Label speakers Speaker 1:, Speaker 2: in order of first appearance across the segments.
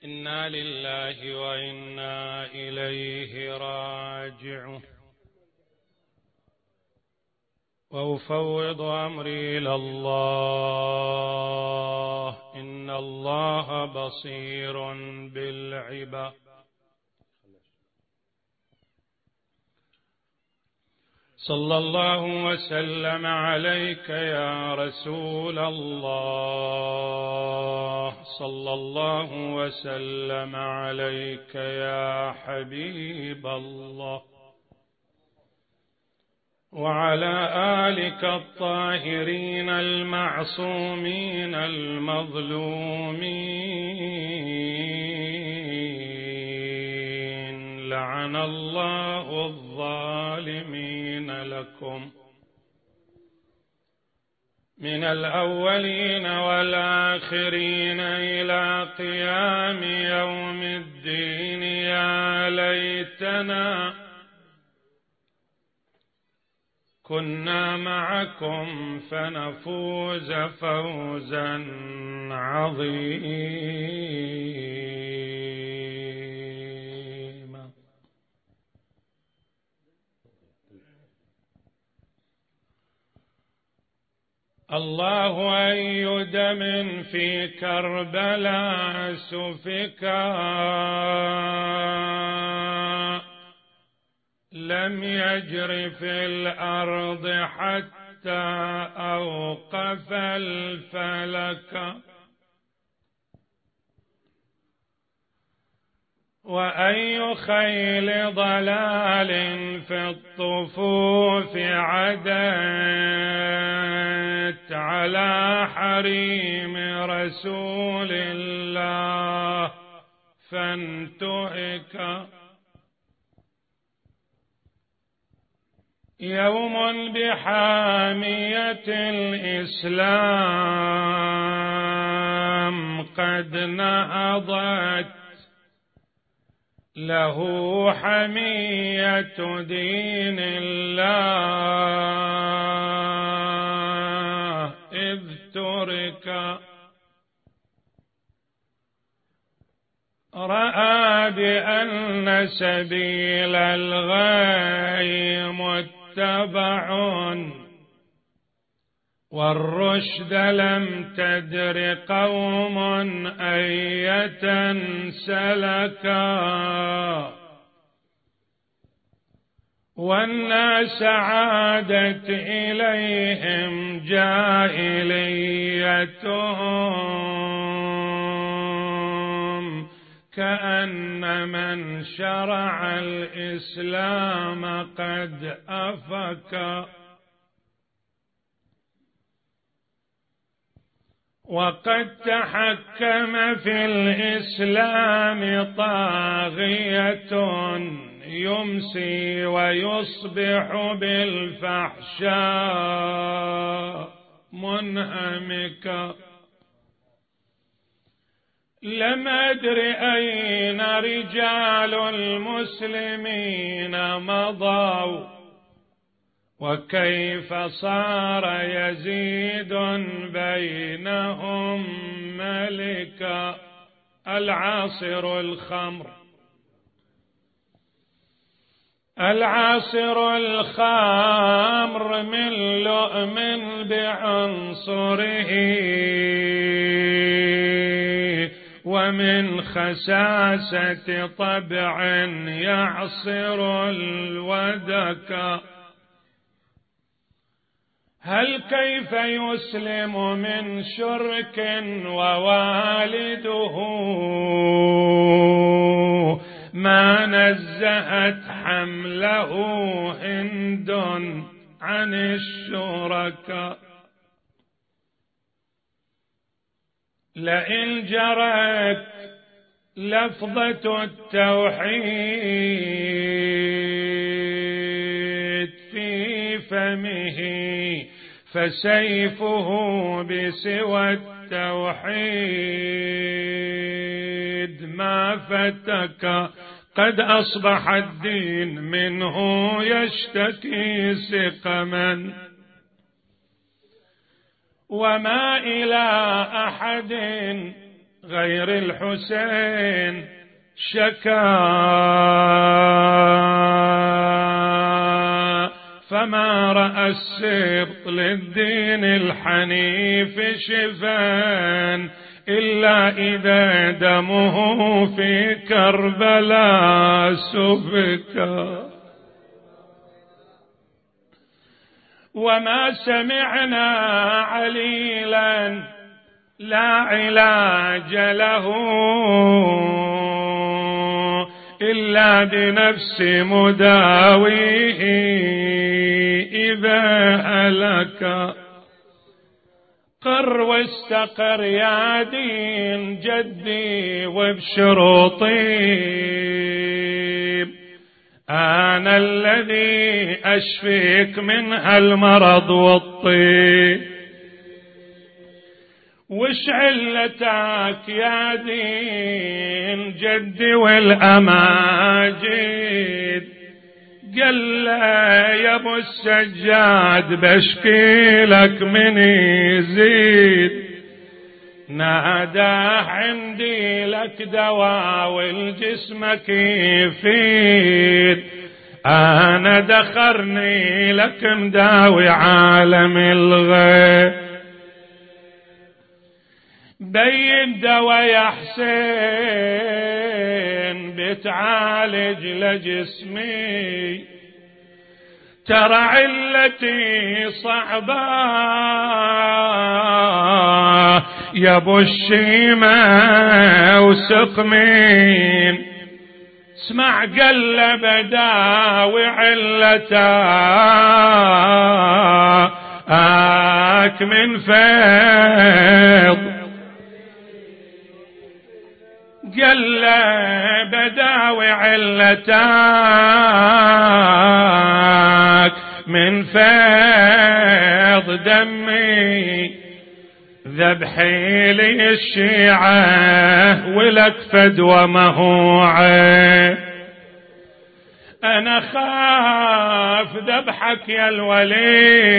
Speaker 1: إنا لله وإنا إليه راجعون. وأفوض أمري إلى الله إن الله بصير بالعباد. صلى الله وسلم عليك يا رسول الله، صلى الله وسلم عليك يا حبيب الله، وعلى آلك الطاهرين المعصومين المظلومين. لعن الله الظالمين لكم من الأولين والآخرين إلى قيام يوم الدين. يا ليتنا كنا معكم فنفوز فوزا عظيما. الله أي دم في كربلاء سفكا لم يجر في الأرض حتى أوقف الفلك. وأي خيل ضلال في الطفوف عدت على حريم رسول الله فانتهك. يوم بحامية الإسلام قد نهضت له حمية دين الله إذ ترك. رأى بأن سبيل الغي متبع والرشد لم تدر قوم أية سلكا. والناس عادت إليهم جاهليتهم كأن من شرع الإسلام قد أفكا. وقد تحكم في الإسلام طاغية يمسي ويصبح بالفحشاء منهمكا. لم أدر أين رجال المسلمين مضوا وكيف صار يزيد بينهم ملكا. العاصر الخمر من لؤم بعنصره ومن خساسة طبع يعصر الودك. هل كيف يسلم من شرك ووالده ما نزهت حمله هند عن الشركاء. لئن جرت لفظة التوحيد في فمه فسيفه بسوى التوحيد ما فتك. قد أصبح الدين منه يشتكي سقما وما إلى أحد غير الحسين شكا، فما رأى السبط للدين الحنيف شفان إلا إذا دمه في كربلاء سفكا. وما سمعنا عليلا لا علاج له إلا بنفس مداويه إذا هلك. قر واستقر يا دين جدي وبشروطي، أنا الذي أشفيك من هالمرض والطيب. وش علتك يا دين جدي والأماجد؟ قال له يا ابو السجاد بشكي لك من يزيد، ناداه عندي لك دواء والجسمك يفيد، أنا دخرني لك مداوي عالم الغيب. بين دوا يا حسين بتعالج لجسمي، ترى علتي صعبة يا ابو الشيمة وسقمين. اسمع قل بداوي علتك من فيض، قل بداوي علتك من فيض دمي، ذبحي لي الشيعة ولك فدوى مهوعة. أنا خاف ذبحك يا الولي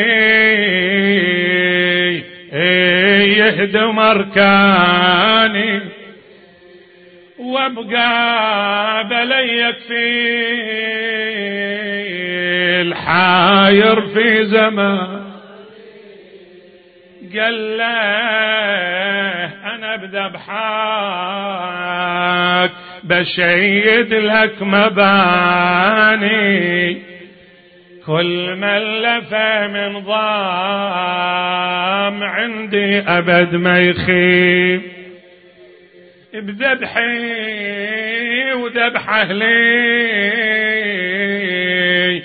Speaker 1: يهدم أركاني، وابقى بليك في الحاير في زمان. قال له أنا بذبحك بشيد لك مباني، كل من لفى من ضام عندي أبد ما يخيب. بذبحي وذبح أهلي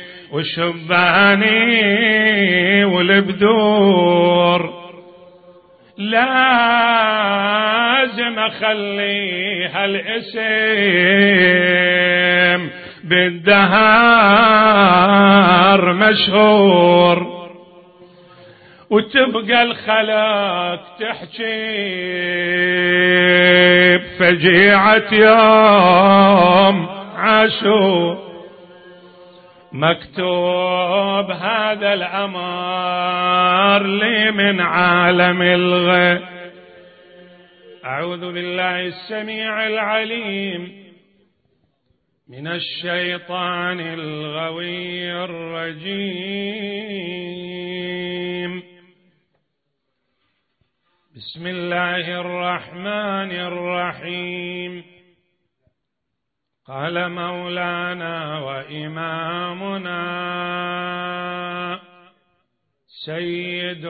Speaker 1: وشباني والبدور، لازم أخلي هالاسم بالدهر مشهور، وتبقى الخلق تحكي بفجيعة يوم عاشور. مكتوب هذا الأمر لي من عالم الغيب. أعوذ بالله السميع العليم من الشيطان الغوي الرجيم. بسم الله الرحمن الرحيم. قال مولانا وإمامنا سيد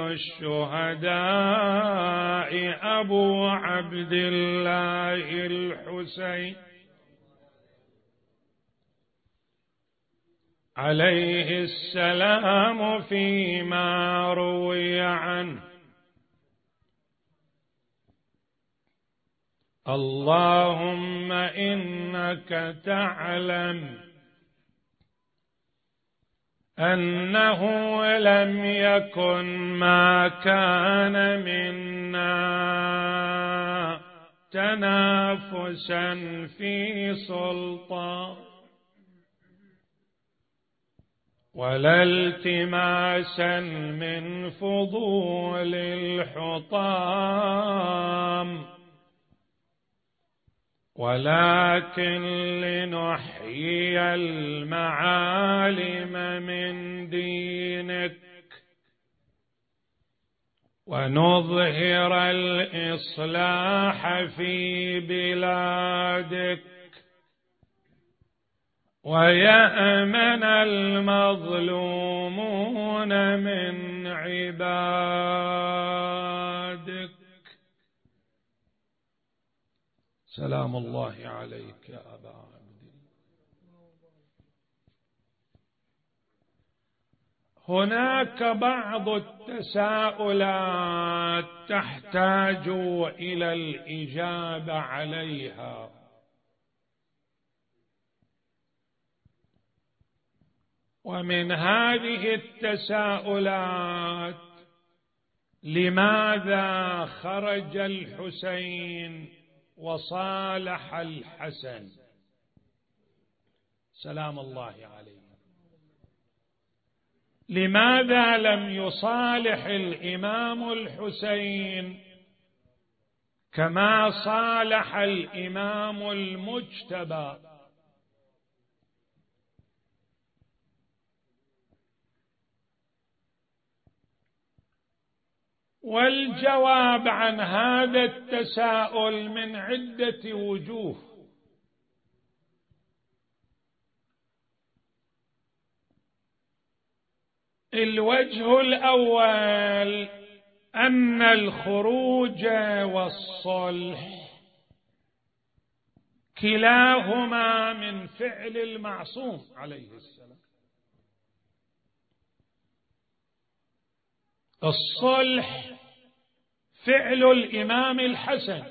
Speaker 1: الشهداء أبو عبد الله الحسين عليه السلام فيما روي عنه: اللهم إنك تعلم أنه لم يكن ما كان منا تنافسا في سلطان ولا التماسا من فضول الحطام، ولكن لنحيي المعالم من دينك ونظهر الإصلاح في بلادك ويأمن المظلومون من عبادك. سلام الله عليك يا أبا عبد. هناك بعض التساؤلات تحتاج إلى الإجابة عليها، ومن هذه التساؤلات: لماذا خرج الحسين وصالح الحسن سلام الله عليه؟ لماذا لم يصالح الإمام الحسين كما صالح الإمام المجتبى؟ والجواب عن هذا التساؤل من عدة وجوه. الوجه الأول أن الخروج والصلح كلاهما من فعل المعصوم عليه السلام. الصلح فعل الإمام الحسن،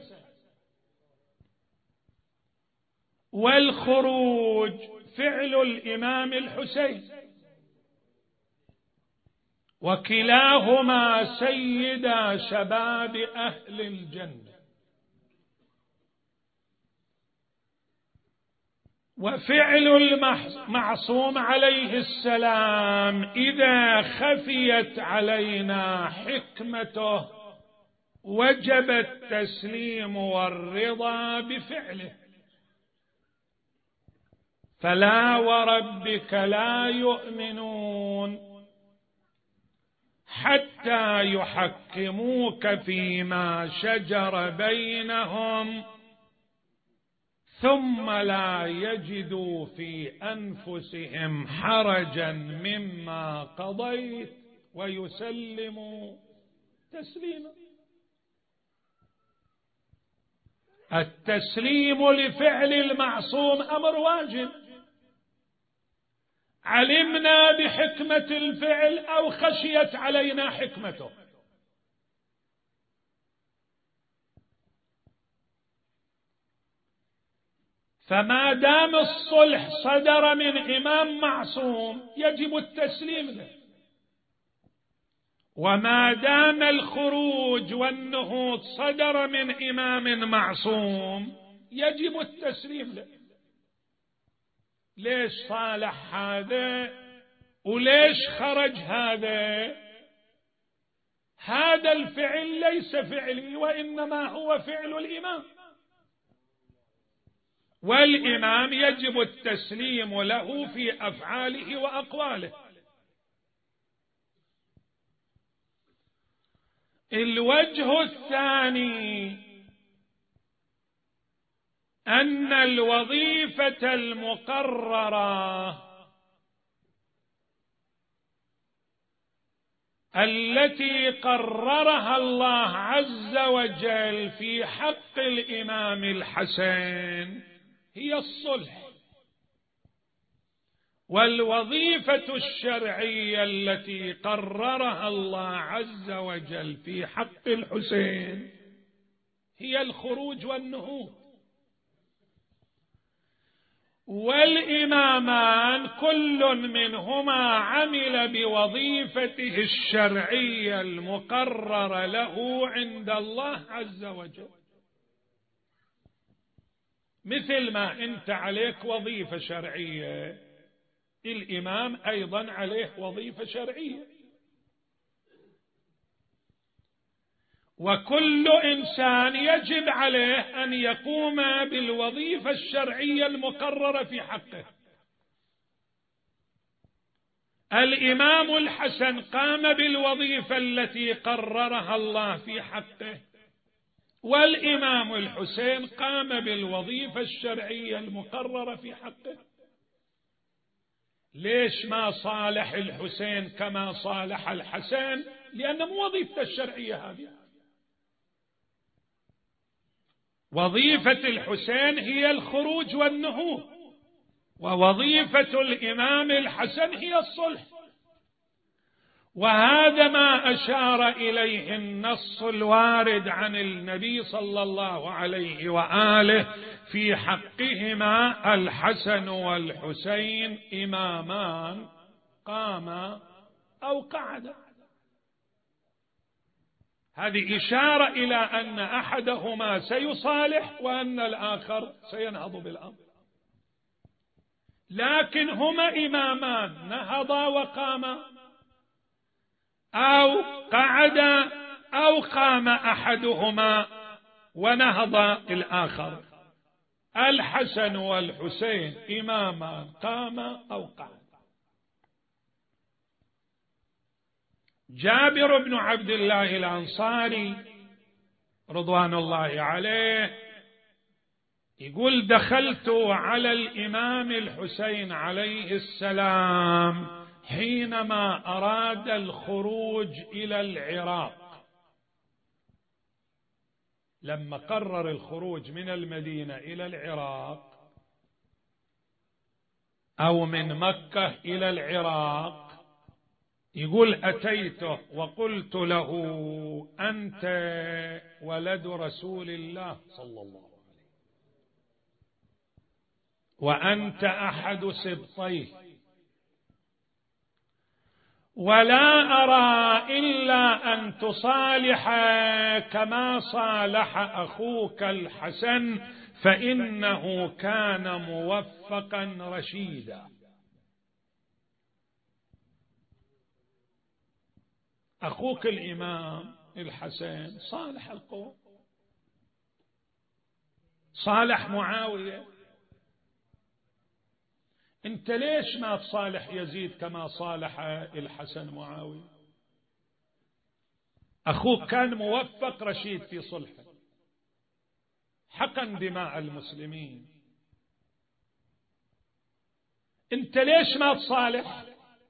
Speaker 1: والخروج فعل الإمام الحسين، وكلاهما سيدا شباب أهل الجنة. وفعل المعصوم عليه السلام إذا خفيت علينا حكمته وجب التسليم والرضا بفعله. فلا وربك لا يؤمنون حتى يحكموك فيما شجر بينهم ثم لا يجدوا في أنفسهم حرجا مما قضيت ويسلموا تسليما. التسليم لفعل المعصوم أمر واجب، علمنا بحكمة الفعل أو خشيت علينا حكمته. فما دام الصلح صدر من إمام معصوم يجب التسليم له، وما دام الخروج والنهوض صدر من إمام معصوم يجب التسليم له. ليش صالح هذا وليش خرج هذا؟ هذا الفعل ليس فعلي وإنما هو فعل الإمام، والإمام يجب التسليم له في أفعاله وأقواله. الوجه الثاني أن الوظيفة المقررة التي قررها الله عز وجل في حق الإمام الحسن هي الصلح، والوظيفة الشرعية التي قررها الله عز وجل في حق الحسين هي الخروج والنهوض. والإمامان كل منهما عمل بوظيفته الشرعية المقررة له عند الله عز وجل، مثل ما أنت عليك وظيفة شرعية الإمام أيضا عليه وظيفة شرعية. وكل إنسان يجب عليه أن يقوم بالوظيفة الشرعية المقررة في حقه. الإمام الحسن قام بالوظيفة التي قررها الله في حقه، والإمام الحسين قام بالوظيفة الشرعية المقررة في حقه. ليش ما صالح الحسين كما صالح الحسن؟ لأن مو وظيفته الشرعية هذه. وظيفة الحسين هي الخروج والنهوض، ووظيفة الإمام الحسن هي الصلح. وهذا ما أشار إليه النص الوارد عن النبي صلى الله عليه وآله في حقهما: الحسن والحسين إمامان قاما أو قعدا. هذه إشارة إلى أن أحدهما سيصالح وأن الآخر سينهض بالأمر. لكن هما إمامان نهضا وقاما، أو قعدا، أو قام أحدهما ونهض الآخر. الحسن والحسين إمامان قاما أو قعدا. جابر بن عبد الله الأنصاري رضوان الله عليه يقول: دخلت على الإمام الحسين عليه السلام حينما أراد الخروج إلى العراق. لما قرر الخروج من المدينة إلى العراق أو من مكة إلى العراق، يقول: أتيته وقلت له: أنت ولد رسول الله صلى الله عليه وسلم، وأنت أحد سبطيه، ولا أرى إلا أن تصالح كما صالح أخوك الحسن، فإنه كان موفقا رشيدا. أخوك الإمام الحسن صالح القوم، صالح معاوية. انت ليش ما تصالح يزيد كما صالح الحسن معاوية؟ أخوك كان موفق رشيد في صلحه، حقن دماء المسلمين. انت ليش ما تصالح؟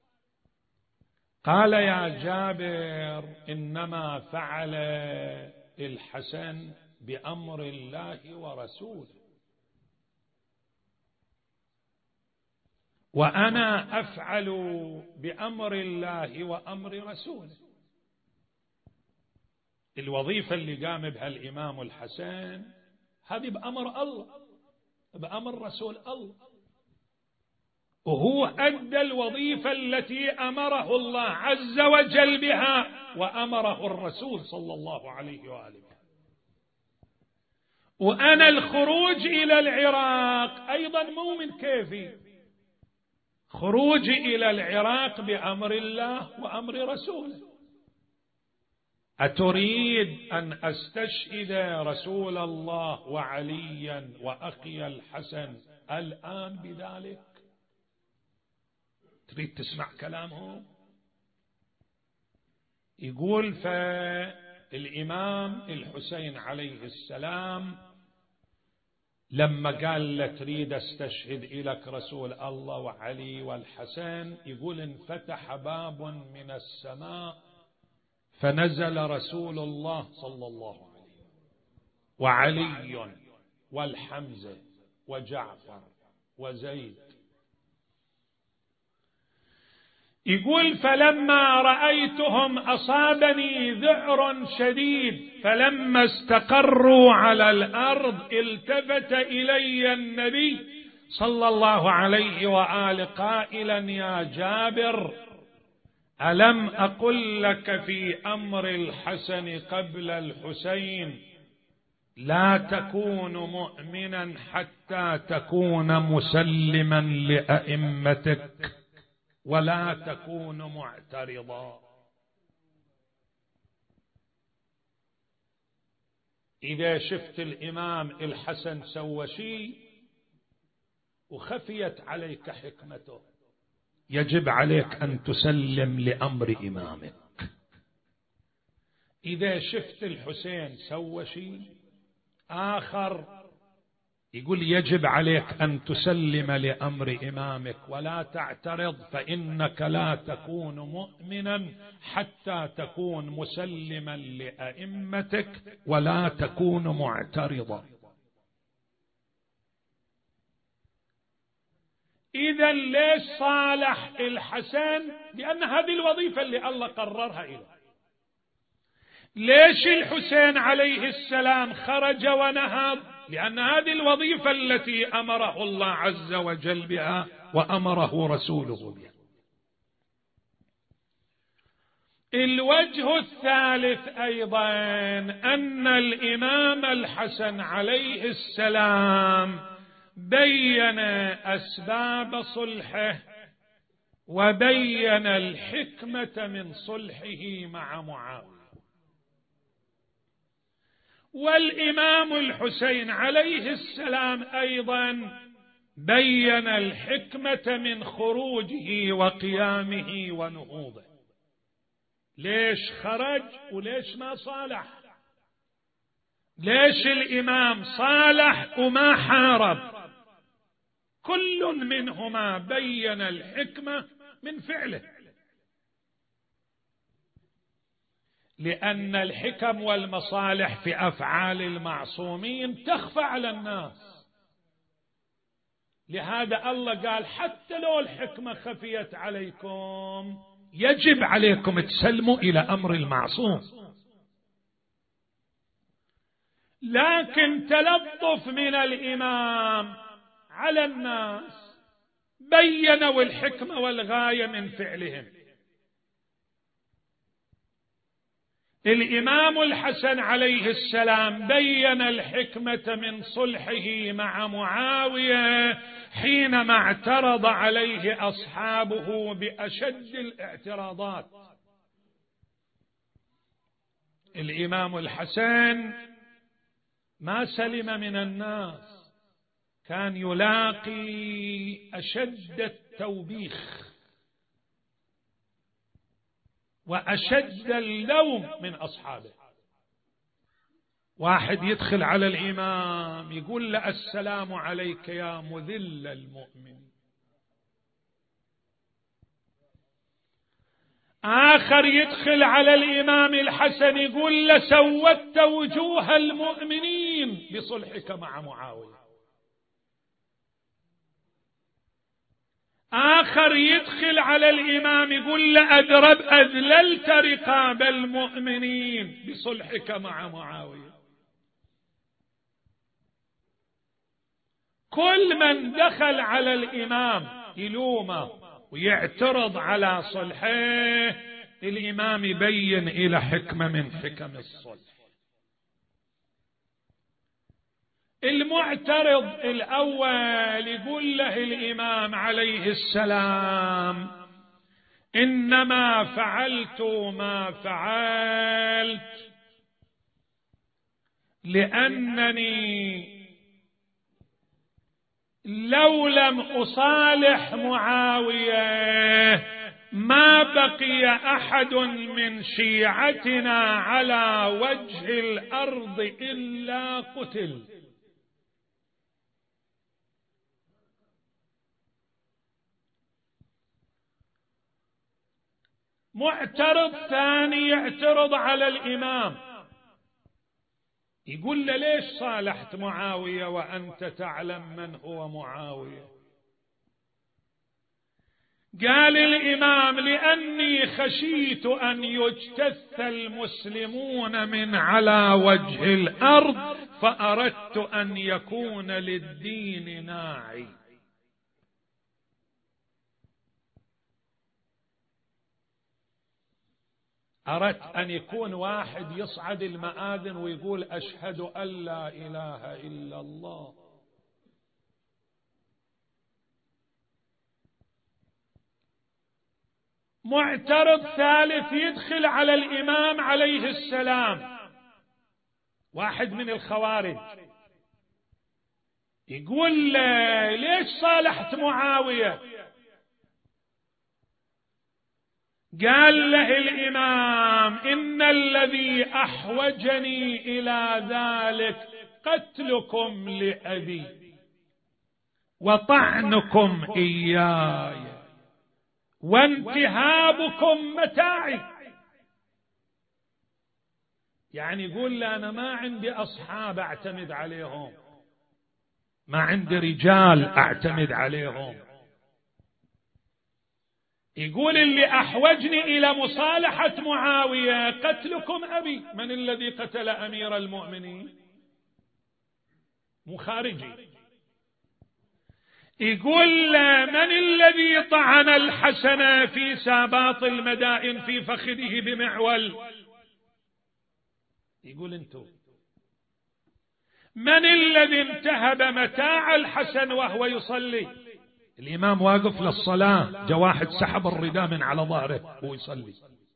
Speaker 1: قال: يا جابر، إنما فعل الحسن بأمر الله ورسوله، وأنا أفعل بأمر الله وأمر رسوله. الوظيفة اللي قام بها الإمام الحسن هذه بأمر الله، بأمر رسول الله، وهو أدى الوظيفة التي أمره الله عز وجل بها وأمره الرسول صلى الله عليه وآله. وأنا الخروج إلى العراق أيضا مو من كيفي، خروج إلى العراق بأمر الله وأمر رسوله. أتريد أن أستشهد رسول الله وعليا وأخي الحسن الآن بذلك؟ تريد تسمع كلامهم؟ يقول: فالإمام الحسين عليه السلام لما قال له: تريد استشهد إليك رسول الله وعلي والحسن، يقول: انفتح باب من السماء فنزل رسول الله صلى الله عليه وسلم وعلي والحمزة وجعفر وزيد. يقول: فلما رأيتهم أصابني ذعر شديد، فلما استقروا على الأرض التفت إلي النبي صلى الله عليه وآله قائلا: يا جابر، ألم أقل لك في أمر الحسن قبل الحسين لا تكون مؤمنا حتى تكون مسلما لأئمتك ولا تكون معترضا. إذا شفت الإمام الحسن سوى شيء وخفيت عليك حكمته، يجب عليك أن تسلم لأمر إمامك. إذا شفت الحسين سوى شيء آخر، يقول يجب عليك أن تسلم لأمر إمامك ولا تعترض، فإنك لا تكون مؤمنا حتى تكون مسلما لأئمتك ولا تكون معترضا. إذا ليش صالح الحسن؟ لأن هذه الوظيفة اللي الله قررها إليه. ليش الحسين عليه السلام خرج ونهض؟ لأن هذه الوظيفة التي أمره الله عز وجل بها وأمره رسوله بها. الوجه الثالث أيضا أن الإمام الحسن عليه السلام بين أسباب صلحه وبين الحكمة من صلحه مع معاوية. والإمام الحسين عليه السلام أيضا بين الحكمة من خروجه وقيامه ونهوضه. ليش خرج وليش ما صالح؟ ليش الإمام صالح وما حارب؟ كل منهما بين الحكمة من فعله، لأن الحكم والمصالح في أفعال المعصومين تخفى على الناس. لهذا الله قال حتى لو الحكمة خفيت عليكم يجب عليكم تسلموا إلى أمر المعصوم. لكن تلطف من الإمام على الناس بينوا الحكمة والغاية من فعلهم. الإمام الحسن عليه السلام بين الحكمة من صلحه مع معاوية حينما اعترض عليه أصحابه بأشد الاعتراضات. الإمام الحسن ما سلم من الناس، كان يلاقي أشد التوبيخ وأشد اللوم من أصحابه. واحد يدخل على الإمام يقول له السلام عليك يا مذل المؤمن، آخر يدخل على الإمام الحسن يقول له سودت وجوه المؤمنين بصلحك مع معاوية، آخر يدخل على الإمام يقول له أذللت رقاب المؤمنين بصلحك مع معاوية. كل من دخل على الإمام يلومه ويعترض على صلحه، الإمام يبين إلى حكمة من حكم الصلح. المعترض الأول يقول له الإمام عليه السلام إنما فعلت ما فعلت لأنني لو لم أصالح معاوية ما بقي أحد من شيعتنا على وجه الأرض إلا قتل. معترض ثاني يعترض على الإمام يقول له ليش صالحت معاوية وأنت تعلم من هو معاوية؟ قال الإمام لأني خشيت أن يجتث المسلمون من على وجه الأرض فأردت أن يكون للدين ناعي. أردت أن يكون واحد يصعد المآذن ويقول أشهد أن لا إله إلا الله. معترض ثالث يدخل على الإمام عليه السلام واحد من الخوارج يقول ليش صالحت معاوية؟ قال له الإمام إن الذي أحوجني إلى ذلك قتلكم لأبي وطعنكم إياي وانتهابكم متاعي. يعني يقول له أنا ما عندي أصحاب أعتمد عليهم، ما عندي رجال أعتمد عليهم. يقول اللي أحوجني إلى مصالحة معاوية قتلكم أبي. من الذي قتل أمير المؤمنين؟ مخارجي. يقول من الذي طعن الحسن في ساباط المدائن في فخذه بمعول؟ يقول انتم. من الذي انتهب متاع الحسن وهو يصلي؟ الإمام واقف للصلاة، جاء واحد سحب الرداء من على ظهره وهو يصلي،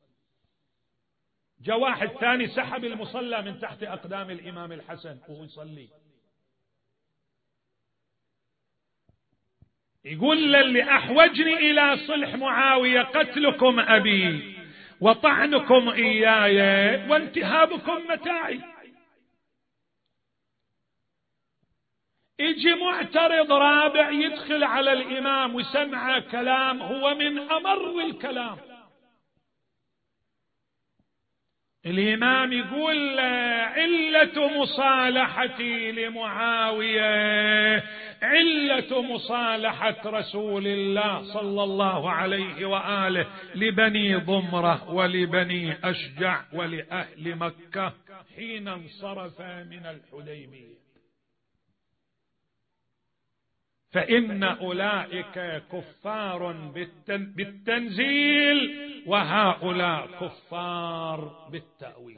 Speaker 1: جاء واحد ثاني سحب المصلى من تحت أقدام الإمام الحسن وهو يصلي. يقول اللي أحوجني إلى صلح معاوية قتلكم أبي وطعنكم إياي وانتهابكم متاعي. يجي معترض رابع يدخل على الإمام وسمع كلام هو من أمر الكلام. الإمام يقول علة مصالحتي لمعاوية علة مصالحة رسول الله صلى الله عليه وآله لبني ضمرة ولبني أشجع ولأهل مكة حين انصرف من الحديبية، فإن أولئك كفار بالتنزيل وهؤلاء كفار بالتأويل.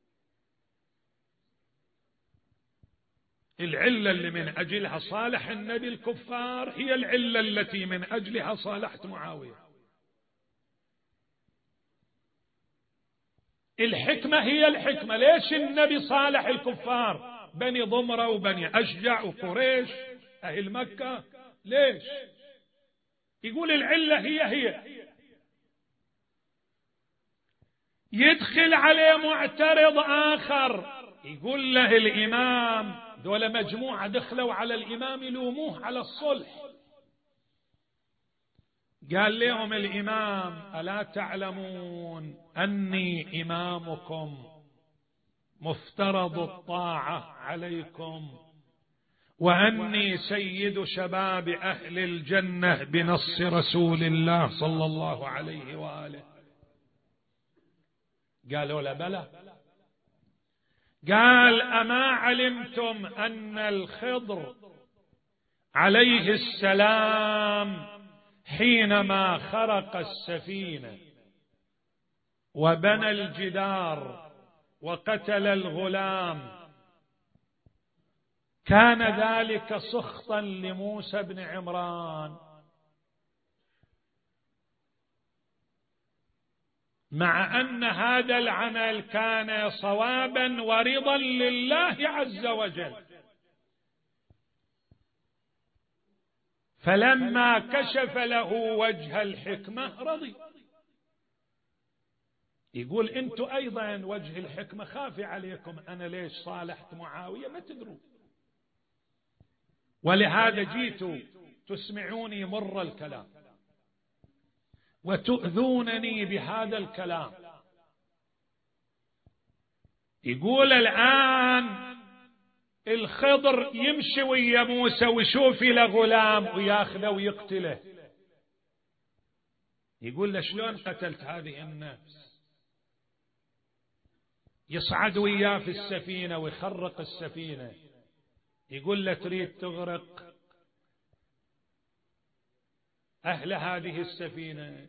Speaker 1: العلة اللي من أجلها صالح النبي الكفار هي العلة التي من أجلها صالحت معاوية. الحكمة هي الحكمة. ليش النبي صالح الكفار؟ بني ضمرة وبني أشجع وقريش أهل مكة. ليش؟ يقول العلة هي يدخل عليه معترض آخر يقول له الإمام، دول مجموعة دخلوا على الإمام يلوموه على الصلح. قال لهم الإمام ألا تعلمون أني إمامكم مفترض الطاعة عليكم وأني سيد شباب أهل الجنة بنص رسول الله صلى الله عليه وآله؟ قالوا لا بلى. قال أما علمتم أن الخضر عليه السلام حينما خرق السفينة وبنى الجدار وقتل الغلام كان ذلك سخطا لموسى بن عمران، مع أن هذا العمل كان صوابا ورضا لله عز وجل، فلما كشف له وجه الحكمة رضي. يقول انتم أيضا وجه الحكمة خافي عليكم، أنا ليش صالحت معاوية ما تدرون، ولهذا جيت تسمعوني مر الكلام وتؤذونني بهذا الكلام. يقول الآن الخضر يمشي ويا موسى ويشوف له غلام وياخذه ويقتله. يقول له شلون قتلت هذه النفس؟ يصعد وياه في السفينة ويخرق السفينة. يقول له تريد تغرق أهل هذه السفينة؟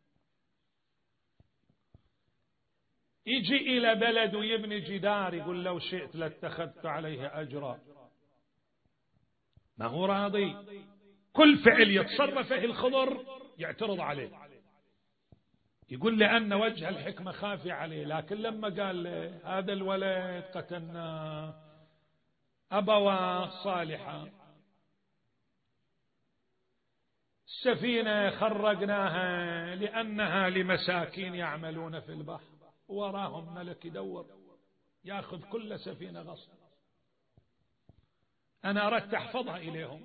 Speaker 1: يجي إلى بلد ويبني جدار، يقول لو شئت لاتخذت عليه أجرا. ما هو راضي، كل فعل يتصرفه الخضر يعترض عليه. يقول لأن وجه الحكمة خافي عليه، لكن لما قال هذا الولد قتلناه أبواه صالحا، السفينة خرقناها لأنها لمساكين يعملون في البحر، وراهم ملك يدور يأخذ كل سفينة غصب، أنا أردت أحفظها إليهم.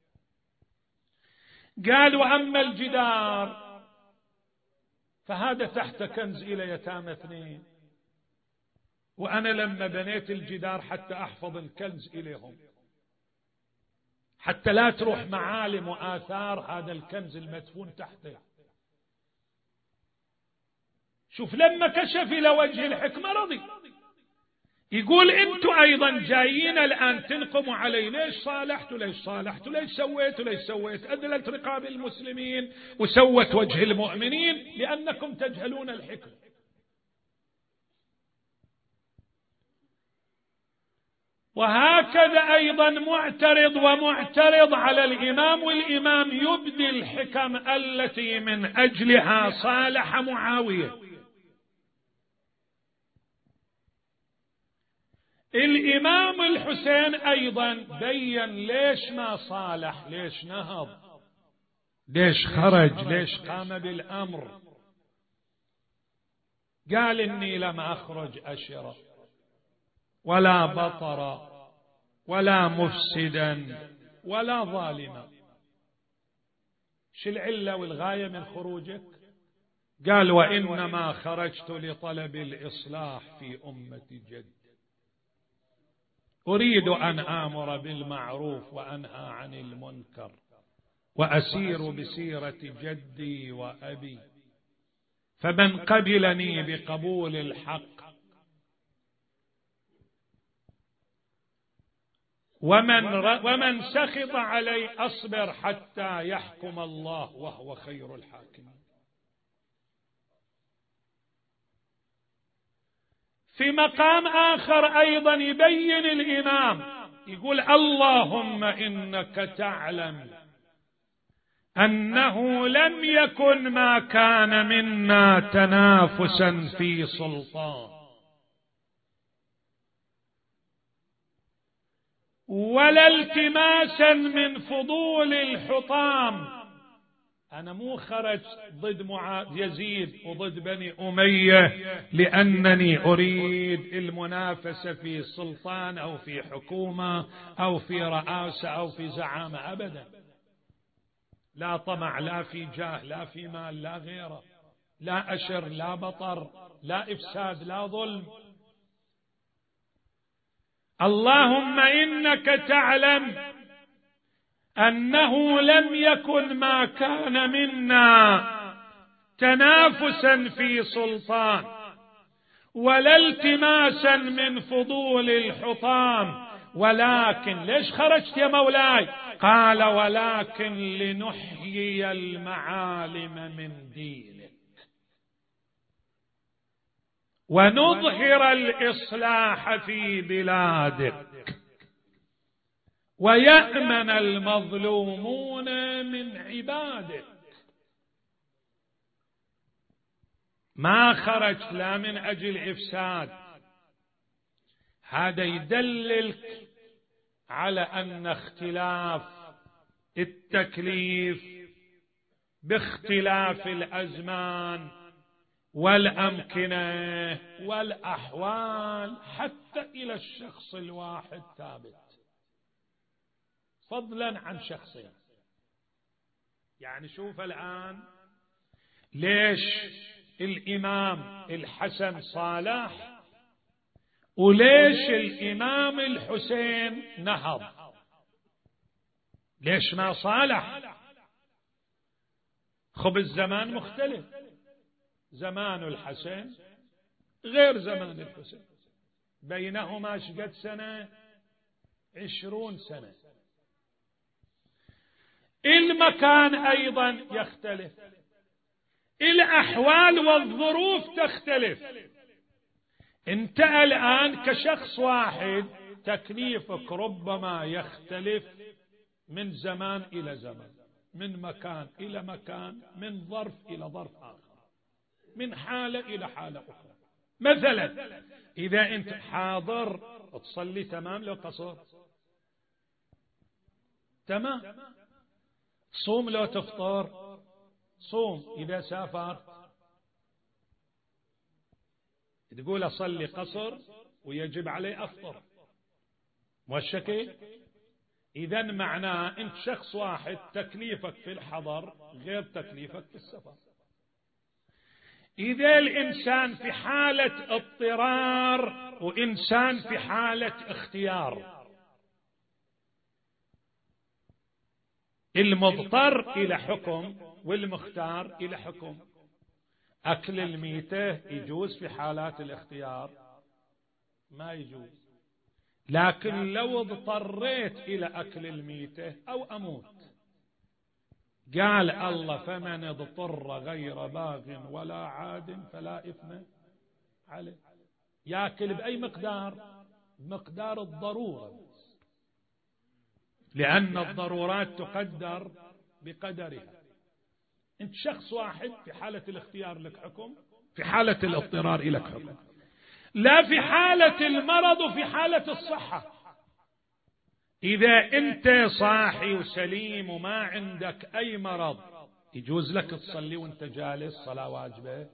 Speaker 1: قال وأما الجدار فهذا تحت كنز إلى يتامى 2، وأنا لما بنيت الجدار حتى أحفظ الكنز إليهم، حتى لا تروح معالم وآثار هذا الكنز المدفون تحته. شوف لما كشف إلى وجه الحكمة رضي. يقول أنتوا أيضا جايين الآن تنقموا علي، ليش صالحتوا ليش صالحتوا ليش سويتوا ليش سويت، أذلت رقاب المسلمين وسوت وجه المؤمنين، لأنكم تجهلون الحكمة. وهكذا أيضا معترض على الإمام، والإمام يبدي الحكم التي من أجلها صالح معاوية. الإمام الحسين أيضا بين ليش ما صالح، ليش نهض، ليش خرج، ليش قام بالأمر. قال إني لم أخرج أشرا ولا بطرا ولا مفسدا ولا ظالما. شو العلة والغاية من خروجك؟ قال وإنما خرجت لطلب الإصلاح في أمة جد، أريد أن آمر بالمعروف وأنهى عن المنكر وأسير بسيرة جدي وأبي، فمن قبلني بقبول الحق ومن سخط علي أصبر حتى يحكم الله وهو خير الحاكمين. في مقام آخر أيضا يبين الإمام، يقول اللهم إنك تعلم أنه لم يكن ما كان منا تنافسا في سلطان ولا التماسا من فضول الحطام. أنا مو خرجت ضد يزيد وضد بني أمية لأنني أريد المنافسة في سلطان أو في حكومة أو في رئاسة أو في زعامة، أبدا. لا طمع، لا في جاه، لا في مال، لا غيره، لا أشر، لا بطر، لا إفساد، لا ظلم. اللهم إنك تعلم أنه لم يكن ما كان منا تنافسا في سلطان ولا التماسا من فضول الحطام، ولكن ليش خرجت يا مولاي؟ قال ولكن لنحيي المعالم من دينك ونظهر الإصلاح في بلادك ويأمن المظلومون من عبادك. ما خرجت لا من أجل إفساد. هذا يدللك على أن اختلاف التكليف باختلاف الأزمان والأمكنة والأحوال حتى إلى الشخص الواحد ثابت، فضلا عن شخصين. يعني شوف الآن ليش الإمام الحسن صالح وليش الإمام الحسين نهض، ليش ما صالح؟ خب الزمان مختلف، زمان الحسين غير زمان الحسين، بينهما شقد سنة، 20 سنة. المكان أيضا يختلف، الأحوال والظروف تختلف. انت الآن كشخص واحد تكليفك ربما يختلف من زمان إلى زمان، من مكان إلى مكان، من ظرف إلى ظرف آخر. من حالة إلى حالة أخرى. مثلا إذا أنت حاضر تصلي تمام لو قصر، تمام. صوم لو تفطر، صوم. إذا سافر تقول أصلي قصر ويجب علي أفطر، موشكي. إذا معناه أنت شخص واحد تكليفك في الحضر غير تكليفك في السفر. إذا الإنسان في حالة اضطرار وإنسان في حالة اختيار، المضطر إلى حكم والمختار إلى حكم. أكل الميتة يجوز في حالات الاختيار، ما يجوز. لكن لو اضطريت إلى أكل الميتة أو أموت، قال الله فمن اضطر غير باغ ولا عاد فلا إثم عليه. يأكل بأي مقدار؟ مقدار الضرورة، لأن الضرورات تقدر بقدرها. أنت شخص واحد في حالة الاختيار لك حكم، في حالة الاضطرار لك حكم. لا في حالة المرض وفي حالة الصحة. إذا أنت صاحي وسليم وما عندك أي مرض يجوز لك تصلي وانت جالس صلاة واجبة؟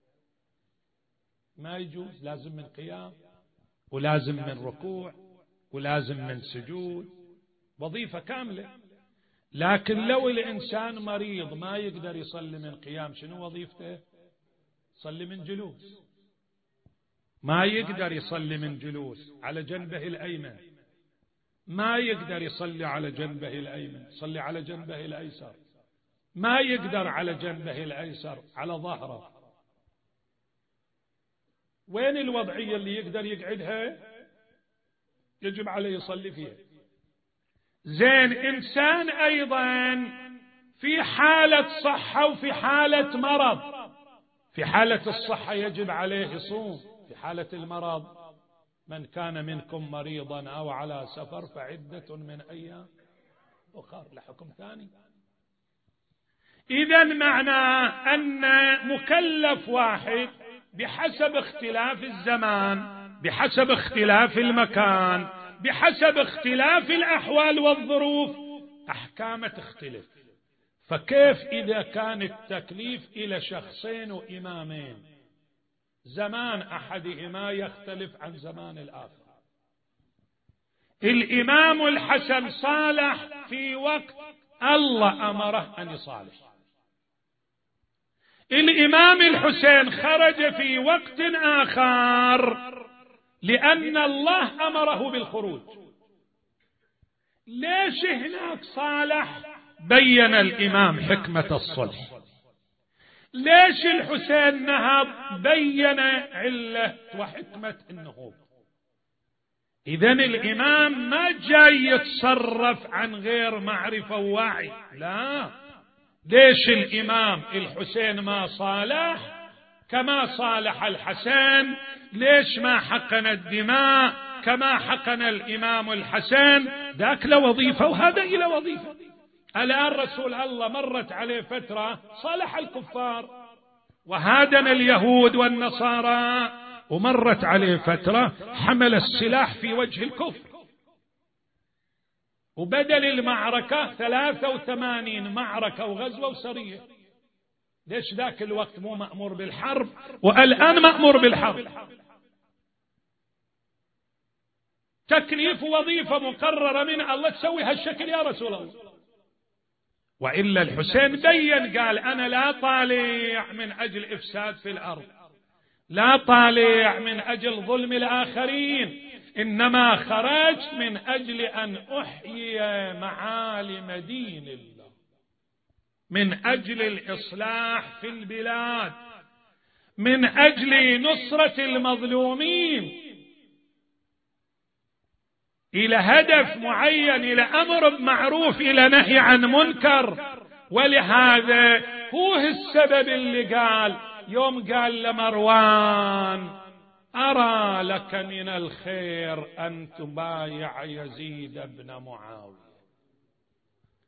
Speaker 1: ما يجوز، لازم من قيام ولازم من ركوع ولازم من سجود، وظيفة كاملة. لكن لو الإنسان مريض ما يقدر يصلي من قيام، شنو وظيفته؟ صلي من جلوس. ما يقدر يصلي من جلوس على جنبه الأيمن، ما يقدر يصلي على جنبه الأيمن، صلي على جنبه الأيسر. ما يقدر على جنبه الأيسر، على ظهره. وين الوضعية اللي يقدر يقعدها؟ يجب عليه يصلي فيها. زين، إنسان أيضا في حالة صحة وفي حالة مرض. في حالة الصحة يجب عليه يصوم، في حالة المرض من كان منكم مريضا أو على سفر فعدة من أيام أخر، لحكم ثاني. إذا معنى أن مكلف واحد بحسب اختلاف الزمان، بحسب اختلاف المكان، بحسب اختلاف الأحوال والظروف، أحكام تختلف. فكيف إذا كان التكليف إلى شخصين وإمامين، زمان أحدهما يختلف عن زمان الآخر. الإمام الحسن صالح في وقت الله أمره أن يصالح، الإمام الحسين خرج في وقت آخر لأن الله أمره بالخروج. ليش هناك صالح؟ بين الإمام حكمة الصلح. ليش الحسين نهض؟ بين علة وحكمة النهوض. إذن الإمام ما جاي يتصرف عن غير معرفة ووعي، لا. ليش الإمام الحسين ما صالح كما صالح الحسن؟ ليش ما حقن الدماء كما حقن الإمام الحسن؟ ذاك له وظيفة وهذا إلى وظيفة. الآن رسول الله مرت عليه فترة صالح الكفار وهادن اليهود والنصارى، ومرت عليه فترة حمل السلاح في وجه الكفر، وبدل المعركة 83 معركة وغزوة وسرية. ليش ذاك الوقت مو مأمور بالحرب والآن مأمور بالحرب؟ تكليف وظيفة مقررة من الله تسوي هالشكل يا رسول الله. وإلا الحسين بين قال أنا لا طالع من أجل إفساد في الأرض، لا طالع من أجل ظلم الآخرين، إنما خرجت من أجل أن أحيي معالم دين الله، من أجل الإصلاح في البلاد، من أجل نصرة المظلومين، إلى هدف معين، إلى أمر بمعروف، إلى نهي عن منكر. ولهذا هو السبب اللي قال يوم قال لمروان أرى لك من الخير أن تبايع يزيد بن معاوية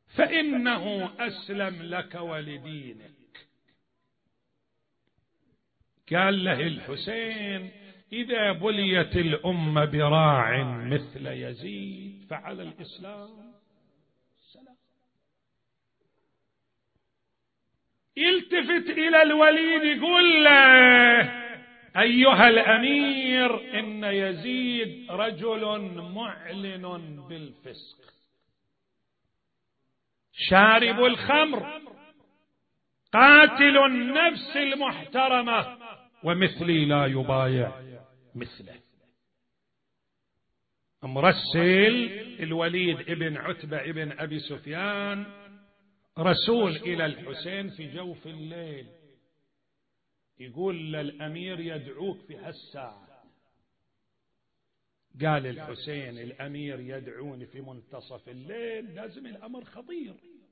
Speaker 1: فإنه أسلم لك ولدينك. قال له الحسين إذا بليت الأمة براع مثل يزيد فعلى الإسلام السلام. يلتفت إلى الوليد يقول له أيها الأمير إن يزيد رجل معلن بالفسق شارب الخمر قاتل النفس المحترمة ومثلي لا يبايع مثله. مرسل الوليد ابن عتبة ابن أبي سفيان رسول إلى الحسين في جوف الليل يقول للأمير يدعوك في هالساعة. قال الحسين الأمير يدعوني في منتصف الليل، لازم الأمر خطير.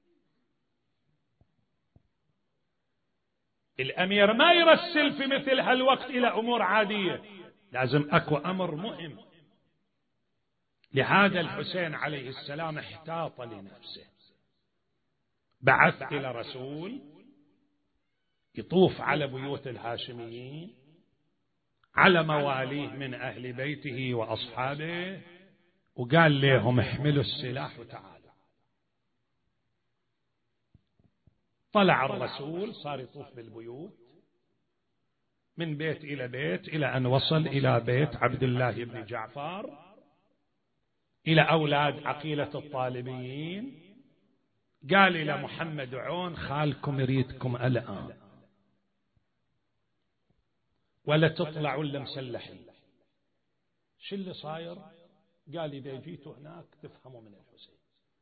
Speaker 1: الأمير ما يرسل في مثل هالوقت إلى أمور عادية، لازم أكو أمر مهم. لهذا الحسين عليه السلام احتاط لنفسه، بعث إلى رسول يطوف على بيوت الهاشميين على مواليه من أهل بيته وأصحابه، وقال لهم احملوا السلاح وتعالوا. طلع الرسول صار يطوف بالبيوت من بيت إلى بيت إلى أن وصل إلى بيت عبد الله بن جعفر، إلى أولاد عقيلة الطالبيين. قال إلى محمد عون خالكم يريدكم الآن ولا تطلعوا إلا مسلحين. شو اللي صاير؟ قال إذا جيتوا هناك تفهموا من الحسين.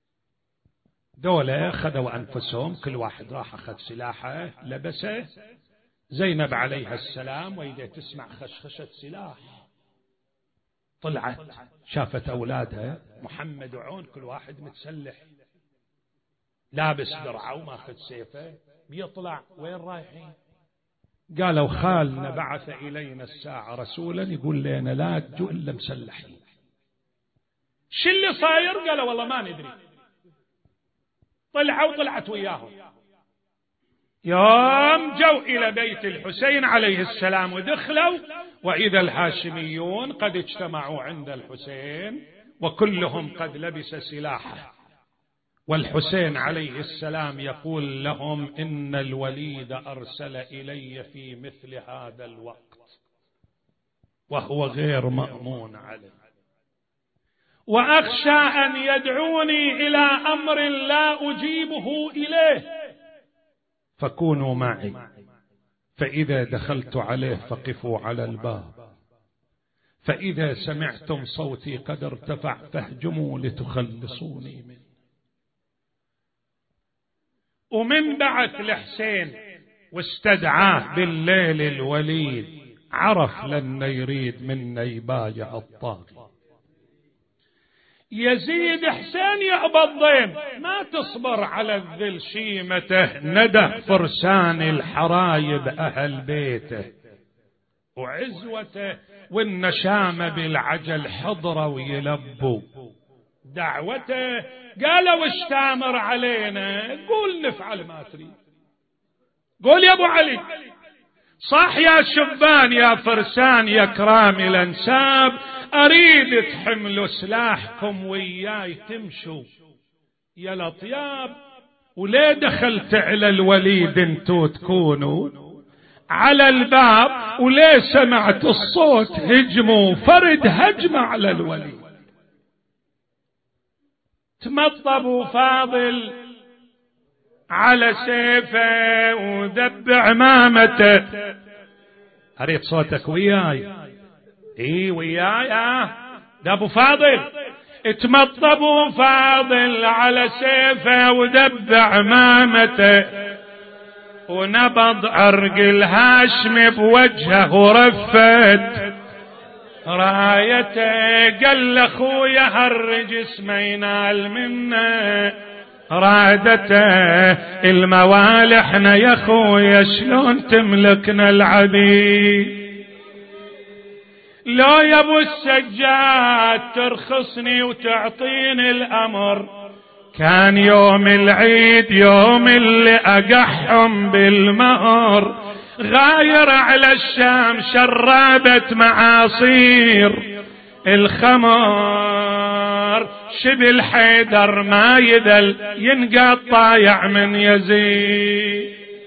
Speaker 1: دولة خذوا أنفسهم، كل واحد راح أخذ سلاحه لبسه. زينب عليها السلام وإذا تسمع خشخشة سلاح طلعت شافت أولادها محمد وعون كل واحد متسلح لابس درعه وماخذ سيفه بيطلع. وين رايحين؟ قالوا خالنا بعث إلينا الساعة رسولا يقول لنا لا تجوا إلا مسلحين. شو اللي صاير؟ قالوا والله ما ندري. طلعت وياهم. يوم جو إلى بيت الحسين عليه السلام ودخلوا، وإذا الهاشميون قد اجتمعوا عند الحسين وكلهم قد لبس سلاحه، والحسين عليه السلام يقول لهم إن الوليد أرسل إلي في مثل هذا الوقت وهو غير مأمون عليه، وأخشى أن يدعوني إلى أمر لا أجيبه إليه، فكونوا معي، فإذا دخلت عليه فقفوا على الباب، فإذا سمعتم صوتي قد ارتفع فاهجموا لتخلصوني منه. ومن بعث الحسين واستدعاه بالليل الوليد عرف لن يريد منا يبايع الطاغي. يزيد حسين يأبى الضيم، ما تصبر على الذل شيمته، ندى فرسان الحرايب أهل بيته وعزوته والنشامة بالعجل حضروا ويلبوا دعوته. قالوا ايش تامر علينا؟ قول نفعل ما تريد. قول يا ابو علي صح يا شبان يا فرسان يا كرام الانساب، اريد تحملوا سلاحكم وياي تمشوا يا الاطياب. وليه دخلت على الوليد انتو تكونوا على الباب؟ وليه سمعت الصوت هجموا فرد هجمة على الوليد؟ تمطبوا فاضل على سيفه ودب عمامته. اريد صوتك وياي. اي وياي. ده ابو فاضل. تمطبوا فاضل على سيفه ودب عمامته، ونبض عرق الهاشم بوجهه ورفت رايته. قال اخويا هالرجس ما ينال منا رادته، الموالحنا يا اخويا شلون تملكنا العبيد. لو يا ابو السجاد ترخصني وتعطيني الامر، كان يوم العيد يوم اللي اقحهم بالمهر. غاير على الشام شرابة معاصير الخمر، شبل حيدر ما يذل ينقى طايع من يزيد،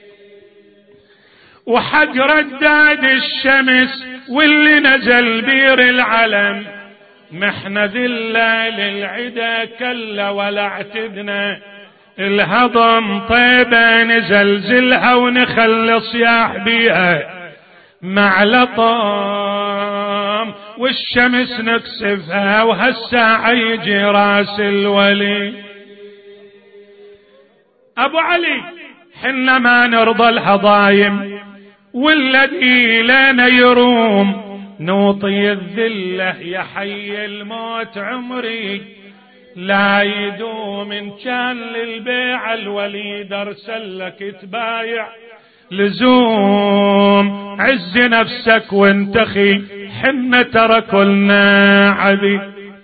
Speaker 1: وحق رداد الشمس واللي نزل بير العلم، محنة ذلة للعدا كلا ولا اعتدنا، الهضم طيبة نزلزلها ونخلص ياح بيها مع لطام، والشمس نكسفها وهالساعة يجي راس الولي. أبو علي حنا ما نرضى الهضايم والذي لنا يروم، نوطي الذلة يا حي الموت عمري لا يدوم، إن كان للبيع الوليد أرسلك تبايع لزوم، عز نفسك وانتخي حنا ترى كلنا عبي.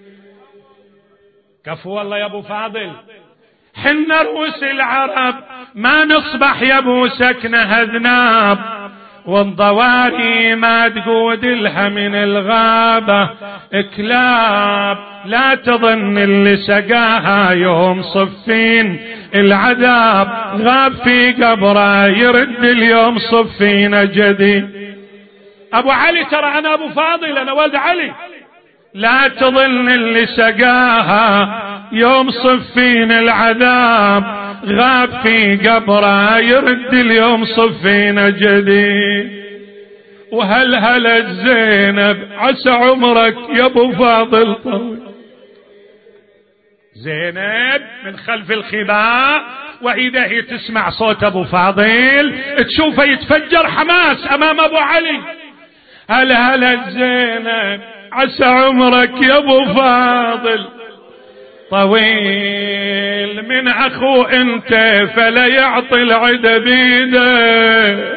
Speaker 1: كفو والله يا ابو فاضل، حنا رؤوس العرب ما نصبح يا ابو سكنه ذناب، والضواري ما تقود لها من الغابة كلاب، لا تظن اللي سقاها يوم صفين العذاب غاب في قبره يرد اليوم صفين جديد. ابو علي ترى انا ابو فاضل انا ولد علي، لا تظن اللي سقاها يوم صفين العذاب غاب في قبره يرد اليوم صفين جديد. وهلهلت زينب عسى عمرك يا ابو فاضل طويل، زينب من خلف الخباء واذا هي تسمع صوت ابو فاضل تشوفه يتفجر حماس امام ابو علي. هلهلت زينب عسى عمرك يا ابو فاضل طويل، من اخو انت فلا يعطي العدا بيده،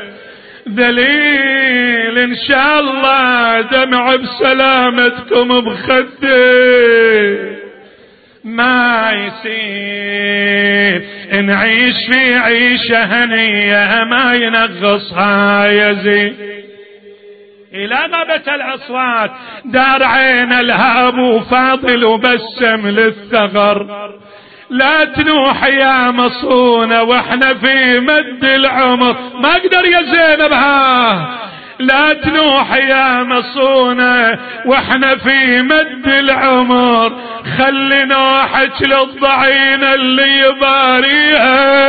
Speaker 1: ذليل ان شاء الله دمع بسلامتكم بخده، ما يصير نعيش في عيشة هنية ما ينغصها يزيد. إلى غابت الأصوات دار عين الهاب وفاضل وبسم للثغر، لا تنوح يا مصونة واحنا في مد العمر، ما اقدر يا زينب لا تنوح يا مصونة واحنا في مد العمر، خلي نوحك للضعين اللي يباريها،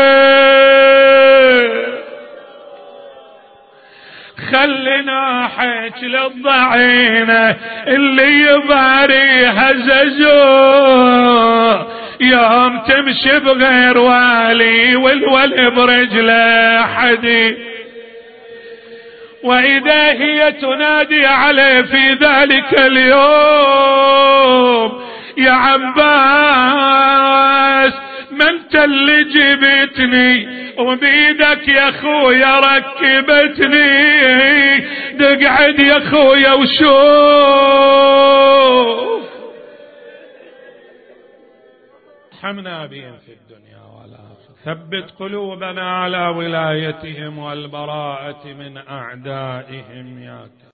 Speaker 1: خلي نوحك للضعينة اللي يباريها زجور، يوم تمشي بغير والي والولي برجله حدي، وإذا هي تنادي عليه في ذلك اليوم يا عباس ما انت اللي جبتني وبيدك يا خويا ركبتني، تقعد يا خويا وشوف حمنا بهم في الدنيا والآخرة، ثبت قلوبنا على ولايتهم والبراءة من أعدائهم يا